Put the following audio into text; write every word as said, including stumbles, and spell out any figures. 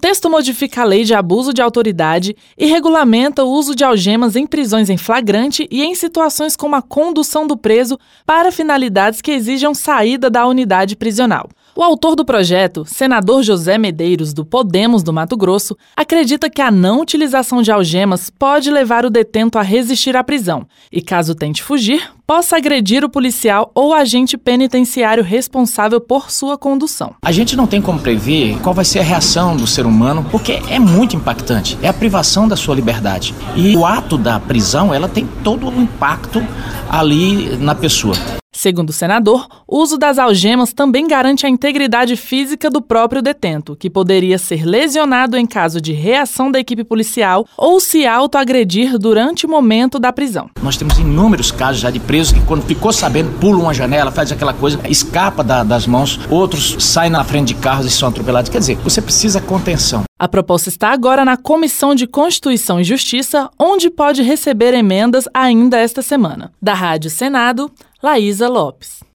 texto modifica a lei de abuso de autoridade e regulamenta o uso de algemas em prisões em flagrante e em situações como a condução do preso para finalidades que exijam saída da unidade prisional. O autor do projeto, senador José Medeiros, do Podemos do Mato Grosso, acredita que a não utilização de algemas pode levar o detento a resistir à prisão e, caso tente fugir, possa agredir o policial ou agente penitenciário responsável por sua condução. A gente não tem como prever qual vai ser a reação do ser humano, porque é muito impactante. É a privação da sua liberdade. E o ato da prisão, ela tem todo o impacto ali na pessoa. Segundo o senador, o uso das algemas também garante a integridade física do próprio detento, que poderia ser lesionado em caso de reação da equipe policial ou se autoagredir durante o momento da prisão. Nós temos inúmeros casos já de presos que, quando ficou sabendo, pulam uma janela, faz aquela coisa, escapa da, das mãos, outros saem na frente de carros e são atropelados. Quer dizer, você precisa contenção. A proposta está agora na Comissão de Constituição e Justiça, onde pode receber emendas ainda esta semana. Da Rádio Senado, Laísa Lopes.